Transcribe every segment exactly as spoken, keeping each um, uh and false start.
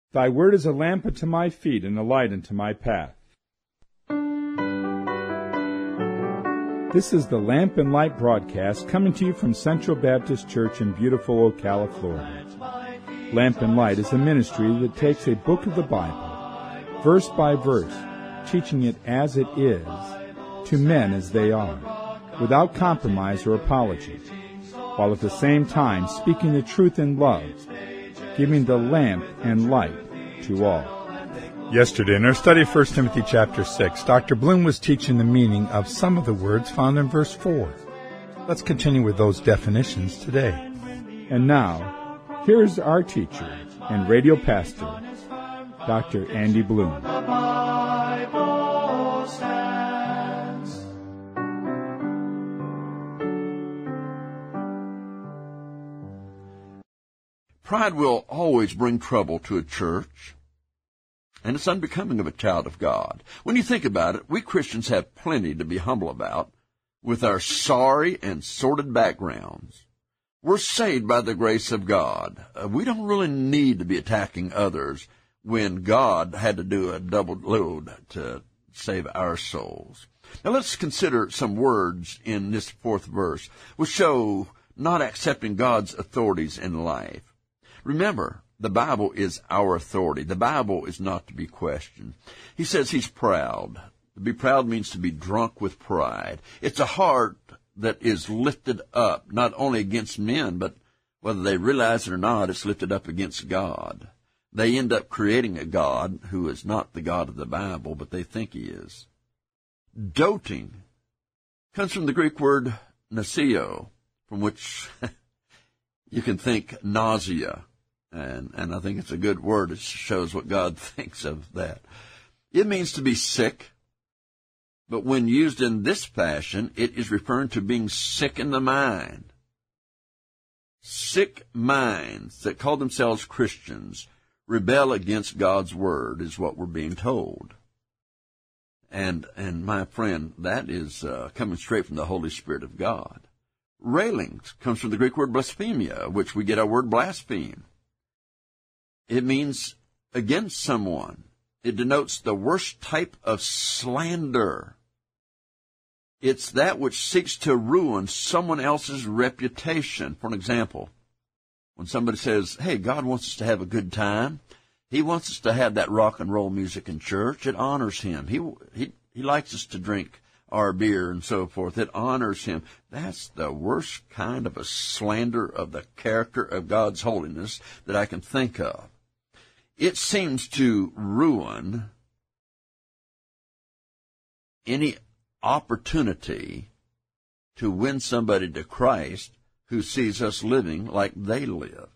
Thy word is a lamp unto my feet and a light unto my path. This is the Lamp and Light broadcast coming to you from Central Baptist Church in beautiful Ocala, Florida. Lamp and Light is a ministry that takes a book of the Bible, verse by verse, teaching it as it is, to men as they are, without compromise or apology, while at the same time speaking the truth in love, giving the lamp and light to all. Yesterday, in our study of First Timothy chapter six, Doctor Bloom was teaching the meaning of some of the words found in verse four. Let's continue with those definitions today. And now, here is our teacher and radio pastor, Doctor Andy Bloom. Pride will always bring trouble to a church, and it's unbecoming of a child of God. When you think about it, we Christians have plenty to be humble about with our sorry and sordid backgrounds. We're saved by the grace of God. Uh, we don't really need to be attacking others when God had to do a double load to save our souls. Now let's consider some words in this fourth verse which show not accepting God's authorities in life. Remember, the Bible is our authority. The Bible is not to be questioned. He says he's proud. To be proud means to be drunk with pride. It's a heart that is lifted up, not only against men, but whether they realize it or not, it's lifted up against God. They end up creating a God who is not the God of the Bible, but they think he is. Doting comes from the Greek word nasio, from which you can think nausea. And, and I think it's a good word. It shows what God thinks of that. It means to be sick, but when used in this fashion, it is referring to being sick in the mind. Sick minds that call themselves Christians rebel against God's word is what we're being told. And, and my friend, that is uh, coming straight from the Holy Spirit of God. Railings comes from the Greek word blasphemia, which we get our word blaspheme. It means against someone. It denotes the worst type of slander. It's that which seeks to ruin someone else's reputation. For an example, when somebody says, hey, God wants us to have a good time. He wants us to have that rock and roll music in church. It honors him. He, he, he likes us to drink our beer and so forth. It honors him. That's the worst kind of a slander of the character of God's holiness that I can think of. It seems to ruin any opportunity to win somebody to Christ who sees us living like they live.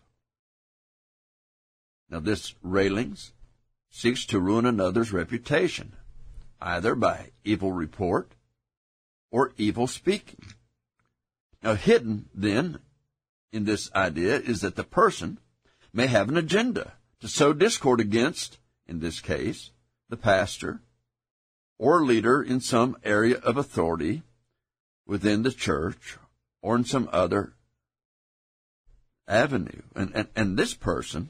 Now, this railings seeks to ruin another's reputation, either by evil report or evil speaking. Now, hidden, then, in this idea is that the person may have an agenda to sow discord against, in this case, the pastor or leader in some area of authority within the church or in some other avenue. And, and, and this person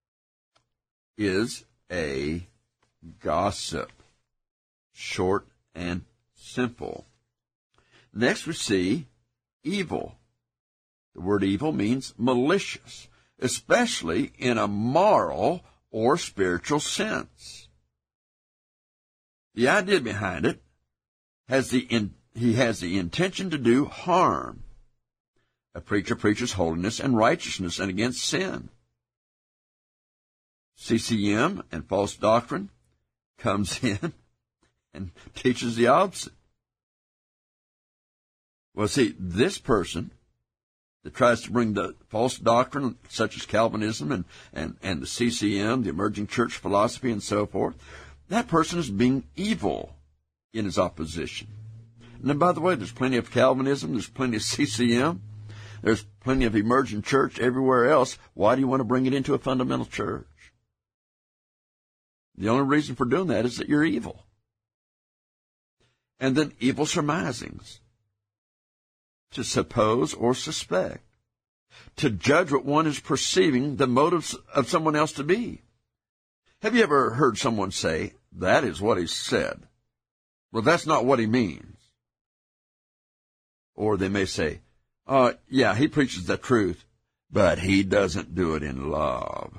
is a gossip, short and simple. Next we see evil. The word evil means malicious, especially in a moral or spiritual sense. The idea behind it has the in, he has the intention to do harm. A preacher preaches holiness and righteousness and against sin. C C M and false doctrine comes in and teaches the opposite. Well, see, this person that tries to bring the false doctrine, such as Calvinism and, and, and the C C M, the emerging church philosophy and so forth, that person is being evil in his opposition. And then, by the way, there's plenty of Calvinism, there's plenty of C C M, there's plenty of emerging church everywhere else. Why do you want to bring it into a fundamental church? The only reason for doing that is that you're evil. And then evil surmisings. To suppose or suspect. To judge what one is perceiving the motives of someone else to be. Have you ever heard someone say, that is what he said? Well, that's not what he means. Or they may say, uh, yeah, he preaches the truth, but he doesn't do it in love.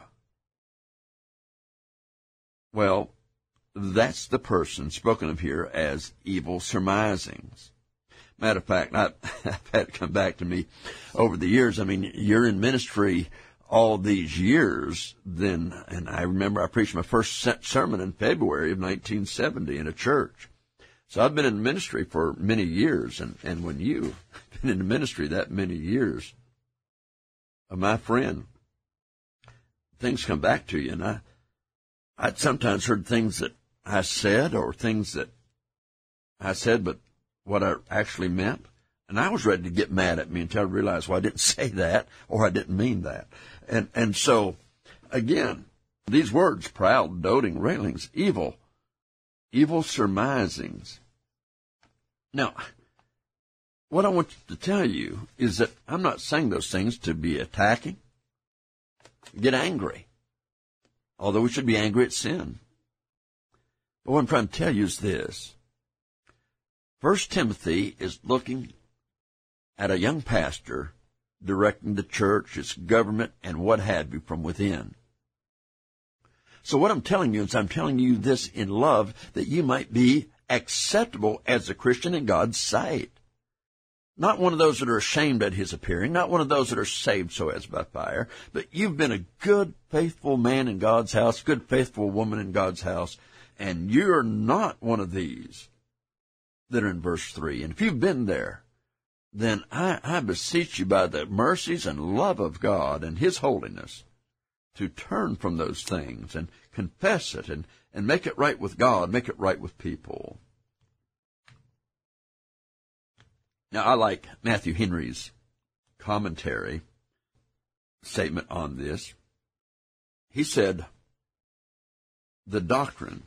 Well, that's the person spoken of here as evil surmisings. Matter of fact, I've, I've had it come back to me over the years. I mean, you're in ministry all these years, then, and I remember I preached my first sermon in February of nineteen seventy in a church. So I've been in ministry for many years, and, and when you've been in ministry that many years, uh, my friend, things come back to you, and I, I'd sometimes heard things that I said, or things that I said, but what I actually meant, and I was ready to get mad at me until I realized, well, I didn't say that, or I didn't mean that. And and so, again, these words, proud, doting, railings, evil, evil surmisings. Now, what I want to tell you is that I'm not saying those things to be attacking, get angry, although we should be angry at sin. But what I'm trying to tell you is this. First Timothy is looking at a young pastor directing the church, its government, and what have you from within. So what I'm telling you is I'm telling you this in love, that you might be acceptable as a Christian in God's sight. Not one of those that are ashamed at his appearing, not one of those that are saved so as by fire, but you've been a good, faithful man in God's house, good, faithful woman in God's house, and you're not one of these that are in verse three. And if you've been there, then I, I beseech you by the mercies and love of God and His holiness to turn from those things and confess it and, and make it right with God, make it right with people. Now, I like Matthew Henry's commentary statement on this. He said, the doctrine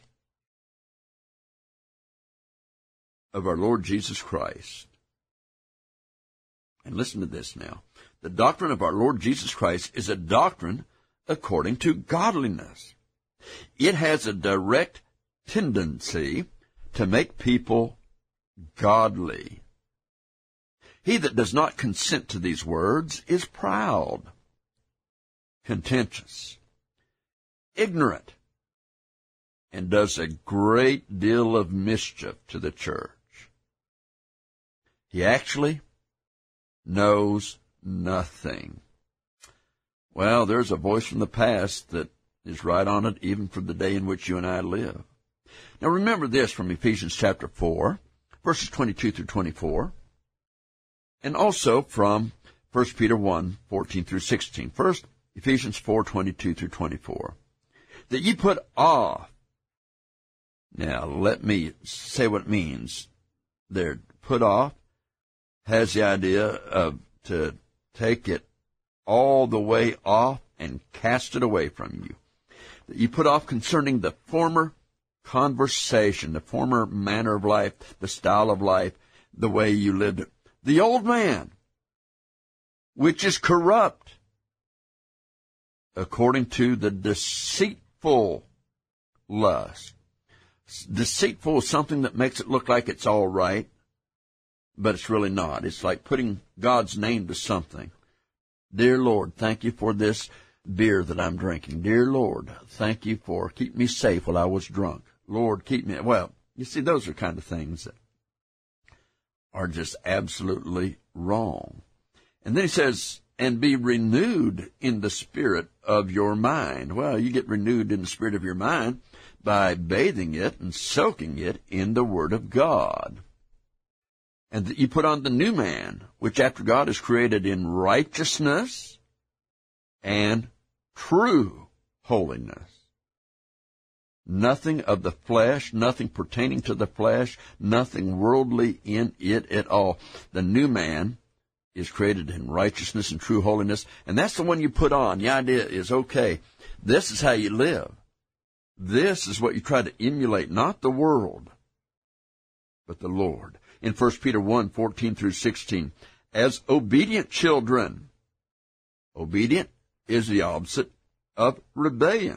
of our Lord Jesus Christ, and listen to this now, the doctrine of our Lord Jesus Christ is a doctrine according to godliness. It has a direct tendency to make people godly. He that does not consent to these words is proud, contentious, ignorant, and does a great deal of mischief to the church. He actually knows nothing. Well, there's a voice from the past that is right on it, even for the day in which you and I live. Now remember this from Ephesians chapter four, verses twenty-two through twenty-four, and also from First Peter one, fourteen through sixteen. First, Ephesians four, twenty-two through twenty-four. That ye put off. Now, let me say what it means there. Put off has the idea of to take it all the way off and cast it away from you. That you put off concerning the former conversation, the former manner of life, the style of life, the way you lived it. The old man, which is corrupt, according to the deceitful lust. Deceitful is something that makes it look like it's all right, but it's really not. It's like putting God's name to something. Dear Lord, thank you for this beer that I'm drinking. Dear Lord, thank you for keeping me safe while I was drunk. Lord, keep me. Well, you see, those are kind of things that are just absolutely wrong. And then he says, and be renewed in the spirit of your mind. Well, you get renewed in the spirit of your mind by bathing it and soaking it in the Word of God. And that you put on the new man, which after God is created in righteousness and true holiness. Nothing of the flesh, nothing pertaining to the flesh, nothing worldly in it at all. The new man is created in righteousness and true holiness, and that's the one you put on. The idea is, okay, this is how you live. This is what you try to emulate, not the world, but the Lord. In First Peter one, fourteen through sixteen, as obedient children, obedient is the opposite of rebellion.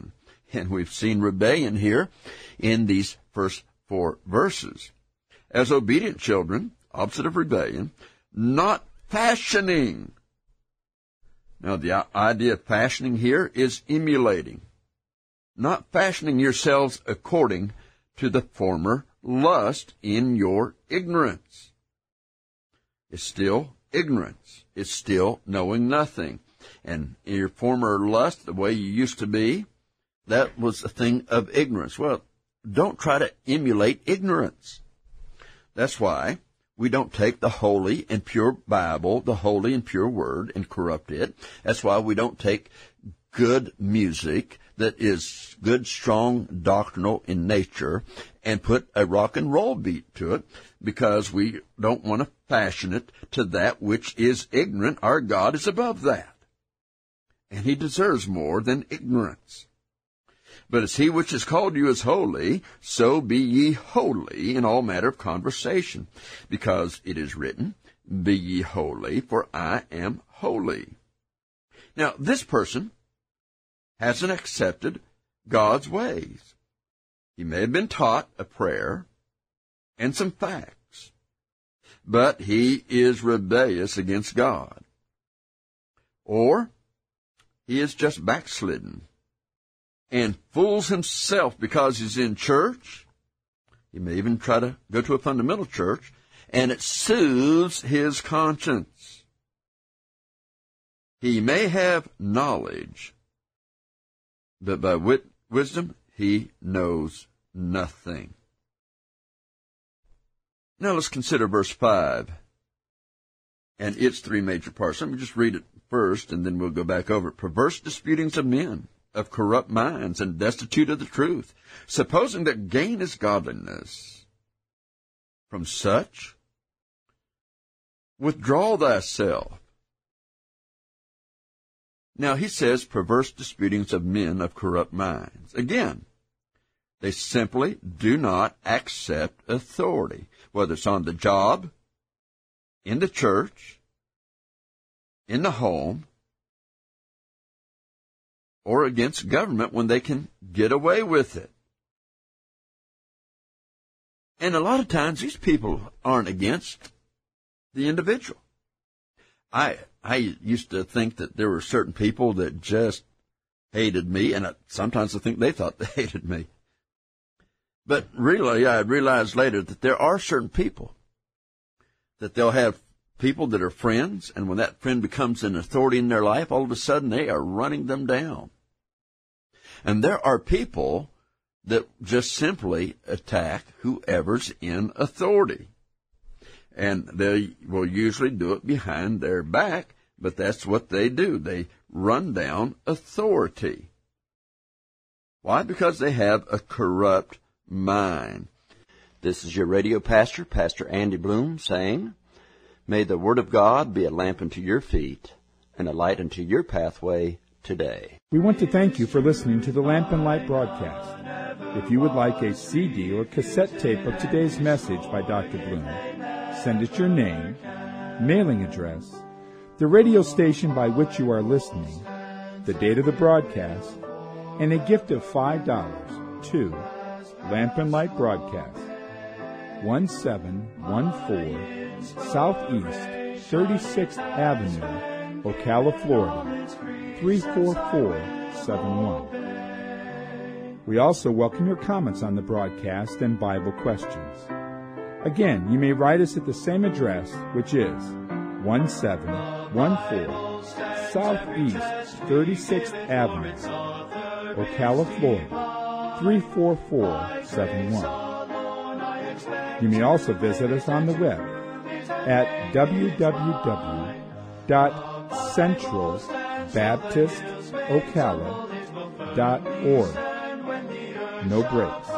And we've seen rebellion here in these first four verses. As obedient children, opposite of rebellion, not fashioning. Now, the idea of fashioning here is emulating. Not fashioning yourselves according to the former lust in your ignorance. It's still ignorance. It's still knowing nothing. And your former lust, the way you used to be, that was a thing of ignorance. Well, don't try to emulate ignorance. That's why we don't take the holy and pure Bible, the holy and pure Word, and corrupt it. That's why we don't take good music that is good, strong, doctrinal in nature and put a rock and roll beat to it, because we don't want to fashion it to that which is ignorant. Our God is above that, and He deserves more than ignorance. But as He which has called you is holy, so be ye holy in all matter of conversation, because it is written, Be ye holy, for I am holy. Now, this person hasn't accepted God's ways. He may have been taught a prayer and some facts, but he is rebellious against God. Or he is just backslidden and fools himself because he's in church. He may even try to go to a fundamental church, and it soothes his conscience. He may have knowledge, but by wit- wisdom he knows nothing. Now let's consider verse five and its three major parts. Let me just read it first, and then we'll go back over it. Perverse disputings of men, of corrupt minds, and destitute of the truth, supposing that gain is godliness. From such, withdraw thyself. Now he says perverse disputings of men of corrupt minds. Again, they simply do not accept authority, whether it's on the job, in the church, in the home, or against government when they can get away with it. And a lot of times these people aren't against the individual. I I used to think that there were certain people that just hated me, and sometimes I think they thought they hated me. But really, I realized later that there are certain people that they'll have people that are friends, and when that friend becomes an authority in their life, all of a sudden they are running them down. And there are people that just simply attack whoever's in authority. And they will usually do it behind their back, but that's what they do. They run down authority. Why? Because they have a corrupt mind. This is your radio pastor, Pastor Andy Bloom, saying, May the Word of God be a lamp unto your feet and a light unto your pathway today. We want to thank you for listening to the Lamp and Light broadcast. If you would like a C D or cassette tape of today's message by Doctor Bloom, send us your name, mailing address, the radio station by which you are listening, the date of the broadcast, and a gift of five dollars to Lamp and Light Broadcast, one seven one four Southeast thirty-sixth Avenue, Ocala, Florida, three four four seven one. We also welcome your comments on the broadcast and Bible questions. Again, you may write us at the same address, which is one seven one four Southeast thirty-sixth Avenue, Ocala, Florida, three four four seven one. You may also visit us on the web at w w w dot central baptist ocala dot org. No breaks.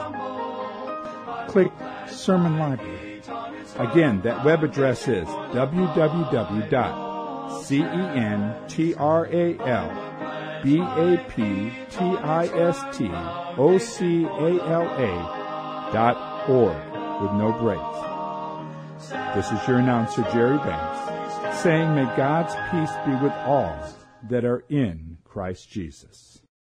Click Sermon Library. Again, that web address is w w w dot central baptist ocala dot org with no breaks. This is your announcer, Jerry Banks, saying may God's peace be with all that are in Christ Jesus.